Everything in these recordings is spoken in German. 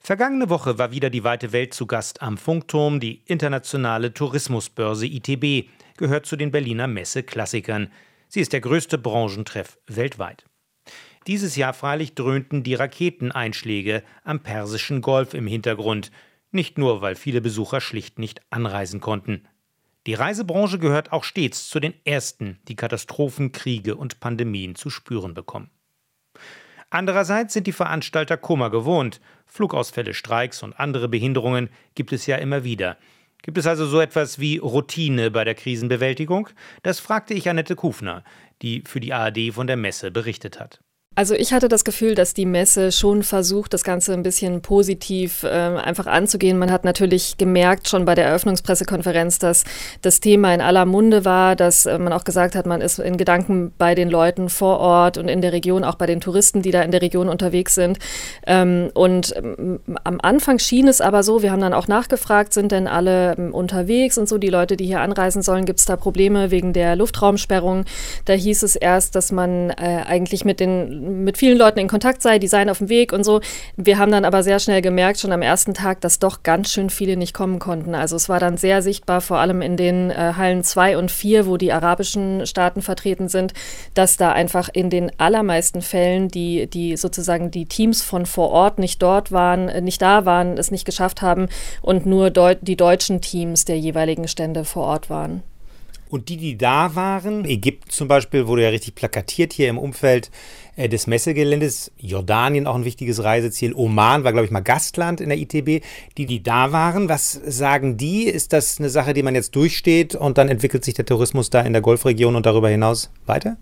Vergangene Woche war wieder die weite Welt zu Gast am Funkturm. Die internationale Tourismusbörse ITB gehört zu den Berliner Messe-Klassikern. Sie ist der größte Branchentreff weltweit. Dieses Jahr freilich dröhnten die Raketeneinschläge am Persischen Golf im Hintergrund. Nicht nur, weil viele Besucher schlicht nicht anreisen konnten. Die Reisebranche gehört auch stets zu den ersten, die Katastrophen, Kriege und Pandemien zu spüren bekommen. Andererseits sind die Veranstalter Kummer gewohnt. Flugausfälle, Streiks und andere Behinderungen gibt es ja immer wieder. Gibt es also so etwas wie Routine bei der Krisenbewältigung? Das fragte ich Annette Kufner, die für die ARD von der Messe berichtet hat. Also ich hatte das Gefühl, dass die Messe schon versucht, das Ganze ein bisschen positiv einfach anzugehen. Man hat natürlich gemerkt schon bei der Eröffnungspressekonferenz, dass das Thema in aller Munde war, dass man auch gesagt hat, man ist in Gedanken bei den Leuten vor Ort und in der Region, auch bei den Touristen, die da in der Region unterwegs sind. Und am Anfang schien es aber so, wir haben dann auch nachgefragt, sind denn alle unterwegs und so, die Leute, die hier anreisen sollen, gibt es da Probleme wegen der Luftraumsperrung? Da hieß es erst, dass man eigentlich mit vielen Leuten in Kontakt sei, die seien auf dem Weg und so. Wir haben dann aber sehr schnell gemerkt, schon am ersten Tag, dass doch ganz schön viele nicht kommen konnten. Also es war dann sehr sichtbar, vor allem in den Hallen 2 und 4, wo die arabischen Staaten vertreten sind, dass da einfach in den allermeisten Fällen die sozusagen die Teams von vor Ort nicht da waren, es nicht geschafft haben und nur die deutschen Teams der jeweiligen Stände vor Ort waren. Und die da waren, Ägypten zum Beispiel, wurde ja richtig plakatiert hier im Umfeld des Messegeländes. Jordanien auch ein wichtiges Reiseziel. Oman war, glaube ich, mal Gastland in der ITB. Die da waren, was sagen die? Ist das eine Sache, die man jetzt durchsteht und dann entwickelt sich der Tourismus da in der Golfregion und darüber hinaus weiter?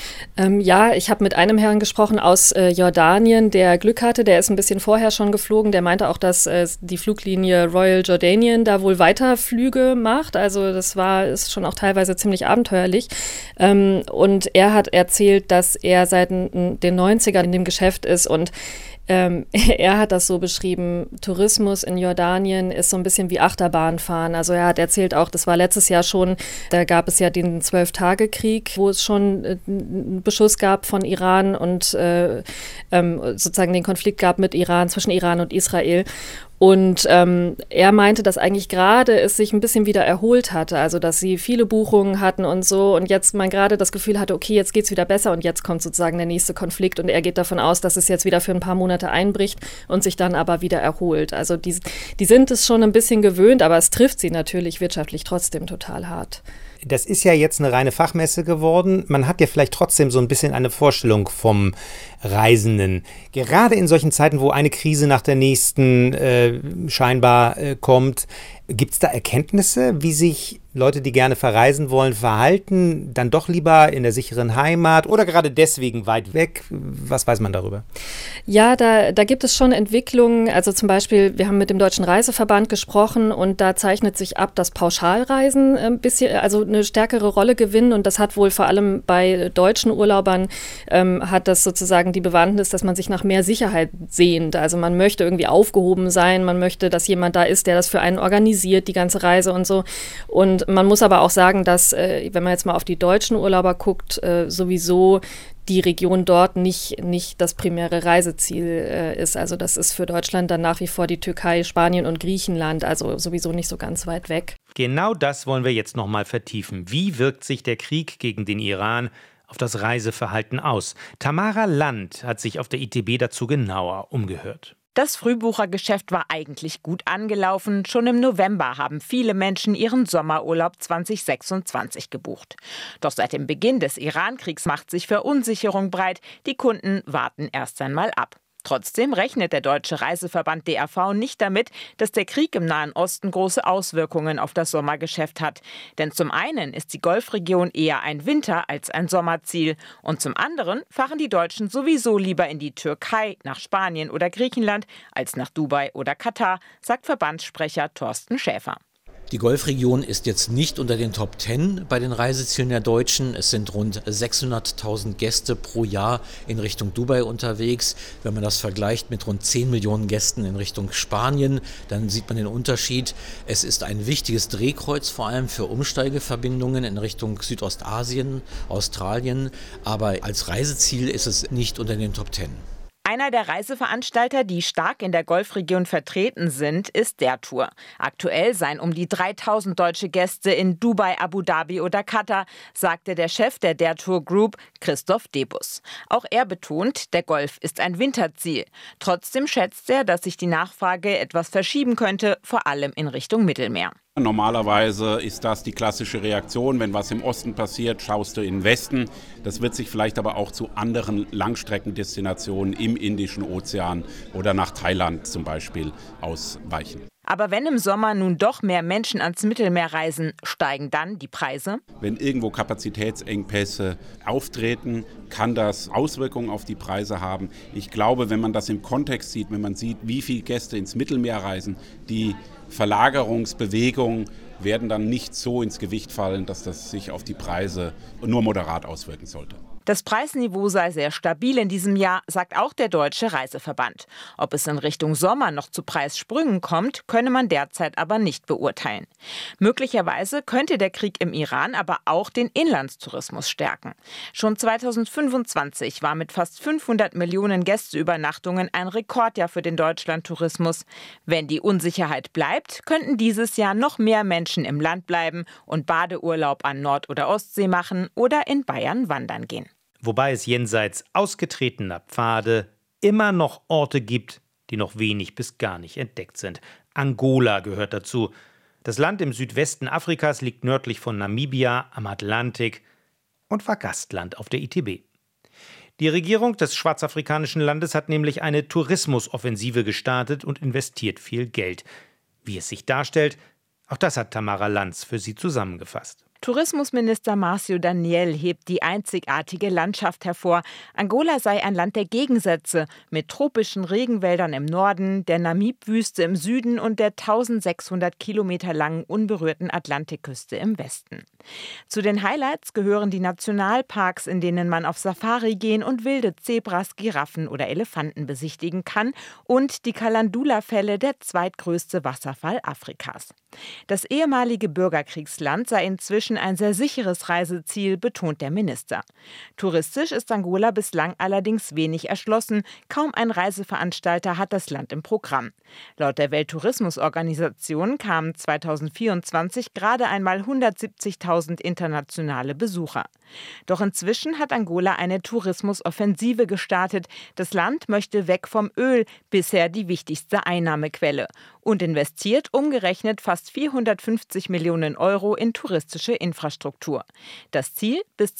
Ja, ich habe mit einem Herrn gesprochen aus Jordanien, der Glück hatte, der ist ein bisschen vorher schon geflogen, der meinte auch, dass die Fluglinie Royal Jordanian da wohl Weiterflüge macht, also ist schon auch teilweise ziemlich abenteuerlich und er hat erzählt, dass er seit den 90ern in dem Geschäft ist und er hat das so beschrieben, Tourismus in Jordanien ist so ein bisschen wie Achterbahnfahren. Also er hat erzählt auch, das war letztes Jahr schon, da gab es ja den 12-Tage-Krieg, wo es schon einen Beschuss gab von Iran und sozusagen den Konflikt gab mit Iran, zwischen Iran und Israel. Und er meinte, dass eigentlich gerade es sich ein bisschen wieder erholt hatte, also dass sie viele Buchungen hatten und so und jetzt man gerade das Gefühl hatte, okay, jetzt geht's wieder besser und jetzt kommt sozusagen der nächste Konflikt und er geht davon aus, dass es jetzt wieder für ein paar Monate einbricht und sich dann aber wieder erholt. Also die sind es schon ein bisschen gewöhnt, aber es trifft sie natürlich wirtschaftlich trotzdem total hart. Das ist ja jetzt eine reine Fachmesse geworden. Man hat ja vielleicht trotzdem so ein bisschen eine Vorstellung vom Reisenden. Gerade in solchen Zeiten, wo eine Krise nach der nächsten scheinbar kommt, gibt es da Erkenntnisse, wie sich Leute, die gerne verreisen wollen, verhalten? Dann doch lieber in der sicheren Heimat oder gerade deswegen weit weg? Was weiß man darüber? Ja, da gibt es schon Entwicklungen. Also zum Beispiel, wir haben mit dem Deutschen Reiseverband gesprochen und da zeichnet sich ab, dass Pauschalreisen ein bisschen, also eine stärkere Rolle gewinnen und das hat wohl vor allem bei deutschen Urlaubern hat das sozusagen die Bewandtnis, dass man sich nach mehr Sicherheit sehnt. Also man möchte irgendwie aufgehoben sein, man möchte, dass jemand da ist, der das für einen organisiert, die ganze Reise und so. Und man muss aber auch sagen, dass, wenn man jetzt mal auf die deutschen Urlauber guckt, sowieso die Region dort nicht das primäre Reiseziel ist. Also das ist für Deutschland dann nach wie vor die Türkei, Spanien und Griechenland, also sowieso nicht so ganz weit weg. Genau das wollen wir jetzt nochmal vertiefen. Wie wirkt sich der Krieg gegen den Iran auf das Reiseverhalten aus? Tamara Land hat sich auf der ITB dazu genauer umgehört. Das Frühbuchergeschäft war eigentlich gut angelaufen. Schon im November haben viele Menschen ihren Sommerurlaub 2026 gebucht. Doch seit dem Beginn des Iran-Kriegs macht sich Verunsicherung breit. Die Kunden warten erst einmal ab. Trotzdem rechnet der Deutsche Reiseverband DAV nicht damit, dass der Krieg im Nahen Osten große Auswirkungen auf das Sommergeschäft hat. Denn zum einen ist die Golfregion eher ein Winter- als ein Sommerziel. Und zum anderen fahren die Deutschen sowieso lieber in die Türkei, nach Spanien oder Griechenland als nach Dubai oder Katar, sagt Verbandssprecher Thorsten Schäfer. Die Golfregion ist jetzt nicht unter den Top 10 bei den Reisezielen der Deutschen. Es sind rund 600.000 Gäste pro Jahr in Richtung Dubai unterwegs. Wenn man das vergleicht mit rund 10 Millionen Gästen in Richtung Spanien, dann sieht man den Unterschied. Es ist ein wichtiges Drehkreuz, vor allem für Umsteigeverbindungen in Richtung Südostasien, Australien. Aber als Reiseziel ist es nicht unter den Top 10. Einer der Reiseveranstalter, die stark in der Golfregion vertreten sind, ist der Tour. Aktuell seien um die 3000 deutsche Gäste in Dubai, Abu Dhabi oder Katar, sagte der Chef der Tour Group, Christoph Debus. Auch er betont, der Golf ist ein Winterziel. Trotzdem schätzt er, dass sich die Nachfrage etwas verschieben könnte, vor allem in Richtung Mittelmeer. Normalerweise ist das die klassische Reaktion, wenn was im Osten passiert, schaust du in den Westen. Das wird sich vielleicht aber auch zu anderen Langstreckendestinationen im Indischen Ozean oder nach Thailand zum Beispiel ausweichen. Aber wenn im Sommer nun doch mehr Menschen ans Mittelmeer reisen, steigen dann die Preise? Wenn irgendwo Kapazitätsengpässe auftreten, kann das Auswirkungen auf die Preise haben. Ich glaube, wenn man das im Kontext sieht, wenn man sieht, wie viele Gäste ins Mittelmeer reisen, die Verlagerungsbewegungen werden dann nicht so ins Gewicht fallen, dass das sich auf die Preise nur moderat auswirken sollte. Das Preisniveau sei sehr stabil in diesem Jahr, sagt auch der Deutsche Reiseverband. Ob es in Richtung Sommer noch zu Preissprüngen kommt, könne man derzeit aber nicht beurteilen. Möglicherweise könnte der Krieg im Iran aber auch den Inlandstourismus stärken. Schon 2025 war mit fast 500 Millionen Gästeübernachtungen ein Rekordjahr für den Deutschlandtourismus. Wenn die Unsicherheit bleibt, könnten dieses Jahr noch mehr Menschen im Land bleiben und Badeurlaub an Nord- oder Ostsee machen oder in Bayern wandern gehen. Wobei es jenseits ausgetretener Pfade immer noch Orte gibt, die noch wenig bis gar nicht entdeckt sind. Angola gehört dazu. Das Land im Südwesten Afrikas liegt nördlich von Namibia am Atlantik und war Gastland auf der ITB. Die Regierung des schwarzafrikanischen Landes hat nämlich eine Tourismusoffensive gestartet und investiert viel Geld. Wie es sich darstellt, auch das hat Tamara Lanz für Sie zusammengefasst. Tourismusminister Márcio Daniel hebt die einzigartige Landschaft hervor. Angola sei ein Land der Gegensätze, mit tropischen Regenwäldern im Norden, der Namib-Wüste im Süden und der 1600 Kilometer langen unberührten Atlantikküste im Westen. Zu den Highlights gehören die Nationalparks, in denen man auf Safari gehen und wilde Zebras, Giraffen oder Elefanten besichtigen kann, und die Kalandula-Fälle, der zweitgrößte Wasserfall Afrikas. Das ehemalige Bürgerkriegsland sei inzwischen ein sehr sicheres Reiseziel, betont der Minister. Touristisch ist Angola bislang allerdings wenig erschlossen. Kaum ein Reiseveranstalter hat das Land im Programm. Laut der Welttourismusorganisation kamen 2024 gerade einmal 170.000 internationale Besucher. Doch inzwischen hat Angola eine Tourismusoffensive gestartet. Das Land möchte weg vom Öl, bisher die wichtigste Einnahmequelle, und investiert umgerechnet fast 450 Millionen Euro in touristische Infrastruktur. Das Ziel: bis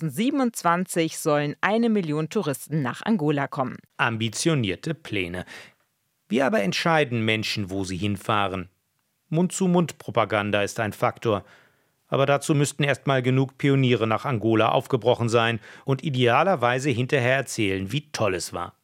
2027 sollen 1 Million Touristen nach Angola kommen. Ambitionierte Pläne. Wie aber entscheiden Menschen, wo sie hinfahren? Mund-zu-Mund-Propaganda ist ein Faktor. Aber dazu müssten erst mal genug Pioniere nach Angola aufgebrochen sein und idealerweise hinterher erzählen, wie toll es war.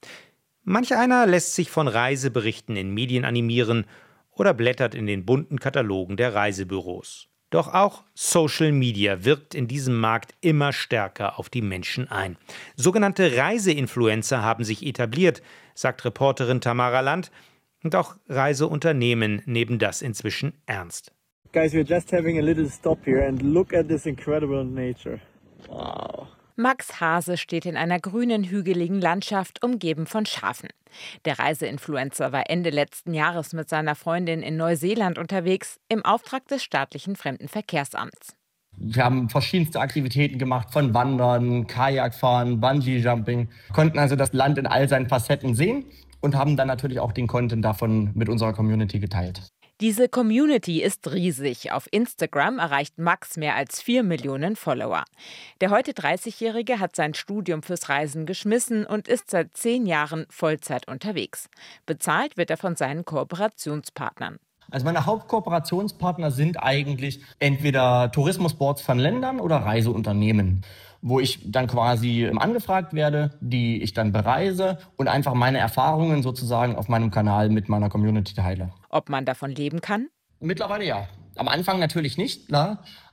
Manch einer lässt sich von Reiseberichten in Medien animieren oder blättert in den bunten Katalogen der Reisebüros. Doch auch Social Media wirkt in diesem Markt immer stärker auf die Menschen ein. Sogenannte Reiseinfluencer haben sich etabliert, sagt Reporterin Tamara Lanz, und auch Reiseunternehmen nehmen das inzwischen ernst. Guys, we're just having a little stop here and look at this incredible nature. Wow. Max Hase steht in einer grünen, hügeligen Landschaft, umgeben von Schafen. Der Reiseinfluencer war Ende letzten Jahres mit seiner Freundin in Neuseeland unterwegs, im Auftrag des staatlichen Fremdenverkehrsamts. Wir haben verschiedenste Aktivitäten gemacht, von Wandern, Kajakfahren, Bungee-Jumping, konnten also das Land in all seinen Facetten sehen und haben dann natürlich auch den Content davon mit unserer Community geteilt. Diese Community ist riesig. Auf Instagram erreicht Max mehr als 4 Millionen Follower. Der heute 30-Jährige hat sein Studium fürs Reisen geschmissen und ist seit 10 Jahren Vollzeit unterwegs. Bezahlt wird er von seinen Kooperationspartnern. Also meine Hauptkooperationspartner sind eigentlich entweder Tourismusboards von Ländern oder Reiseunternehmen, wo ich dann quasi angefragt werde, die ich dann bereise und einfach meine Erfahrungen sozusagen auf meinem Kanal mit meiner Community teile. Ob man davon leben kann? Mittlerweile ja. Am Anfang natürlich nicht, klar.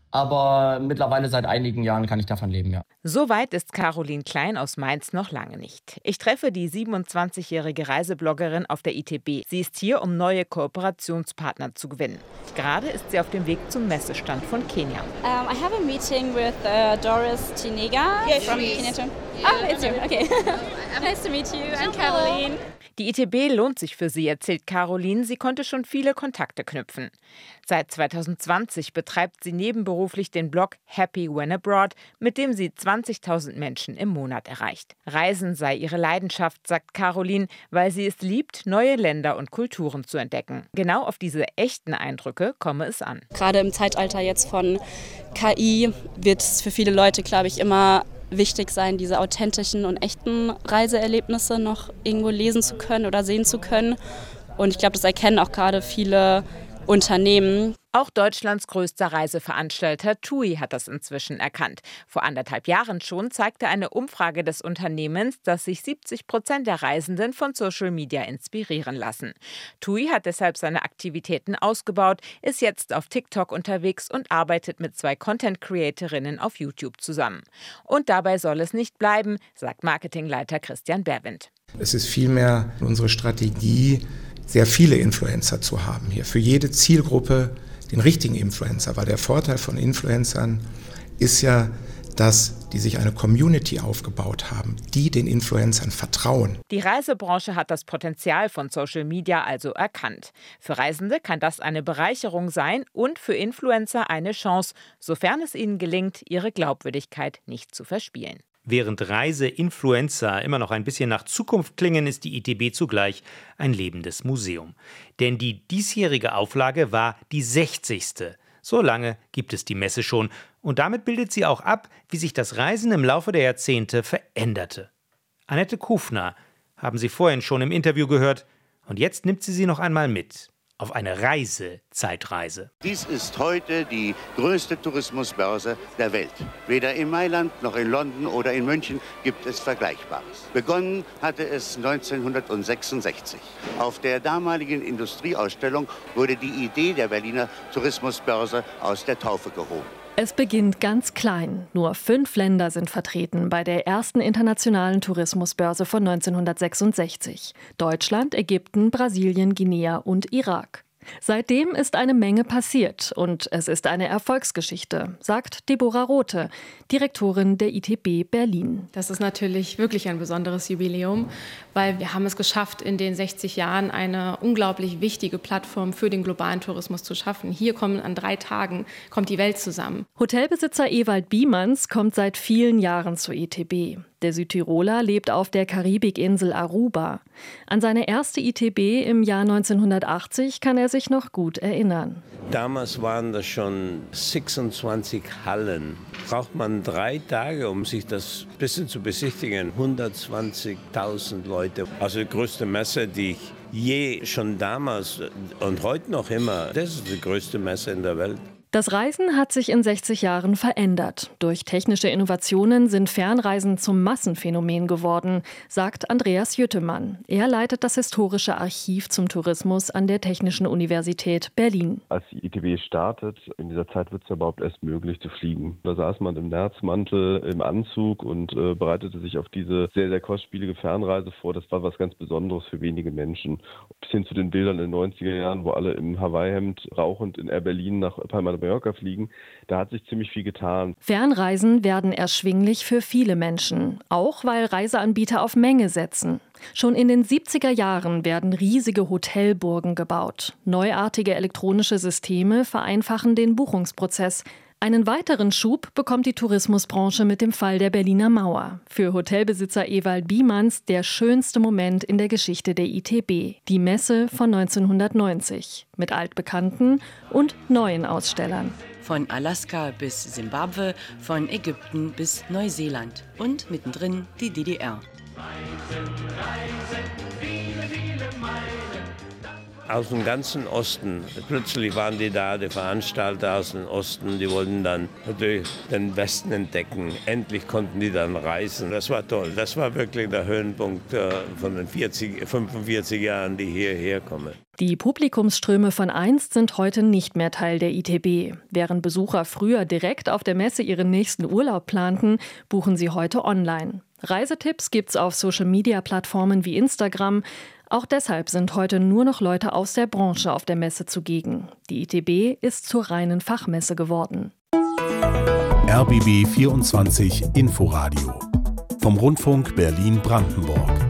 Aber mittlerweile seit einigen Jahren kann ich davon leben, ja. So weit ist Caroline Klein aus Mainz noch lange nicht. Ich treffe die 27-jährige Reisebloggerin auf der ITB. Sie ist hier, um neue Kooperationspartner zu gewinnen. Gerade ist sie auf dem Weg zum Messestand von Kenia. I have a meeting with Doris Chinega from Kenya. Oh, it's you. Okay. Nice to meet you. I'm Caroline. Die ITB lohnt sich für sie, erzählt Caroline. Sie konnte schon viele Kontakte knüpfen. Seit 2020 betreibt sie nebenberuflich den Blog Happy When Abroad, mit dem sie 20.000 Menschen im Monat erreicht. Reisen sei ihre Leidenschaft, sagt Caroline, weil sie es liebt, neue Länder und Kulturen zu entdecken. Genau auf diese echten Eindrücke komme es an. Gerade im Zeitalter jetzt von KI wird es für viele Leute, glaube ich, immer wichtig sein, diese authentischen und echten Reiseerlebnisse noch irgendwo lesen zu können oder sehen zu können. Und ich glaube, das erkennen auch gerade viele Unternehmen. Auch Deutschlands größter Reiseveranstalter TUI hat das inzwischen erkannt. Vor 1,5 Jahren schon zeigte eine Umfrage des Unternehmens, dass sich 70% der Reisenden von Social Media inspirieren lassen. TUI hat deshalb seine Aktivitäten ausgebaut, ist jetzt auf TikTok unterwegs und arbeitet mit 2 Content-Creatorinnen auf YouTube zusammen. Und dabei soll es nicht bleiben, sagt Marketingleiter Christian Berwind. Es ist vielmehr unsere Strategie, sehr viele Influencer zu haben hier. Für jede Zielgruppe den richtigen Influencer. Weil der Vorteil von Influencern ist ja, dass die sich eine Community aufgebaut haben, die den Influencern vertrauen. Die Reisebranche hat das Potenzial von Social Media also erkannt. Für Reisende kann das eine Bereicherung sein und für Influencer eine Chance, sofern es ihnen gelingt, ihre Glaubwürdigkeit nicht zu verspielen. Während Reiseinfluencer immer noch ein bisschen nach Zukunft klingen, ist die ITB zugleich ein lebendes Museum. Denn die diesjährige Auflage war die 60. So lange gibt es die Messe schon. Und damit bildet sie auch ab, wie sich das Reisen im Laufe der Jahrzehnte veränderte. Annette Kufner haben Sie vorhin schon im Interview gehört. Und jetzt nimmt sie noch einmal mit auf eine Zeitreise. Dies ist heute die größte Tourismusbörse der Welt. Weder in Mailand noch in London oder in München gibt es Vergleichbares. Begonnen hatte es 1966. Auf der damaligen Industrieausstellung wurde die Idee der Berliner Tourismusbörse aus der Taufe gehoben. Es beginnt ganz klein. Nur 5 Länder sind vertreten bei der ersten internationalen Tourismusbörse von 1966. Deutschland, Ägypten, Brasilien, Guinea und Irak. Seitdem ist eine Menge passiert und es ist eine Erfolgsgeschichte, sagt Deborah Rothe, Direktorin der ITB Berlin. Das ist natürlich wirklich ein besonderes Jubiläum, weil wir haben es geschafft, in den 60 Jahren eine unglaublich wichtige Plattform für den globalen Tourismus zu schaffen. Hier an 3 Tagen kommt die Welt zusammen. Hotelbesitzer Ewald Biemanns kommt seit vielen Jahren zur ITB. Der Südtiroler lebt auf der Karibikinsel Aruba. An seine erste ITB im Jahr 1980 kann er sich noch gut erinnern. Damals waren das schon 26 Hallen. Braucht man 3 Tage, um sich das ein bisschen zu besichtigen. 120.000 Leute. Also die größte Messe, die ich je schon damals und heute noch immer, das ist die größte Messe in der Welt. Das Reisen hat sich in 60 Jahren verändert. Durch technische Innovationen sind Fernreisen zum Massenphänomen geworden, sagt Andreas Jüttemann. Er leitet das historische Archiv zum Tourismus an der Technischen Universität Berlin. Als die ITB startet, in dieser Zeit wird es überhaupt erst möglich zu fliegen. Da saß man im Nerzmantel, im Anzug und bereitete sich auf diese sehr, sehr kostspielige Fernreise vor. Das war was ganz Besonderes für wenige Menschen. Bis hin zu den Bildern in den 90er Jahren, wo alle im Hawaii-Hemd rauchend in Air Berlin nach Palma de Mallorca fliegen. Da hat sich ziemlich viel getan. Fernreisen werden erschwinglich für viele Menschen, auch weil Reiseanbieter auf Menge setzen. Schon in den 70er Jahren werden riesige Hotelburgen gebaut. Neuartige elektronische Systeme vereinfachen den Buchungsprozess. Einen weiteren Schub bekommt die Tourismusbranche mit dem Fall der Berliner Mauer. Für Hotelbesitzer Ewald Biemanns der schönste Moment in der Geschichte der ITB. Die Messe von 1990 mit altbekannten und neuen Ausstellern. Von Alaska bis Simbabwe, von Ägypten bis Neuseeland und mittendrin die DDR. aus dem ganzen Osten. Plötzlich waren die da, die Veranstalter aus dem Osten, die wollten dann natürlich den Westen entdecken. Endlich konnten die dann reisen. Das war toll. Das war wirklich der Höhenpunkt von den 45 Jahren, die hierher kommen. Die Publikumsströme von einst sind heute nicht mehr Teil der ITB. Während Besucher früher direkt auf der Messe ihren nächsten Urlaub planten, buchen sie heute online. Reisetipps gibt's auf Social-Media-Plattformen wie Instagram. Auch deshalb sind heute nur noch Leute aus der Branche auf der Messe zugegen. Die ITB ist zur reinen Fachmesse geworden. RBB 24 Inforadio vom Rundfunk Berlin-Brandenburg.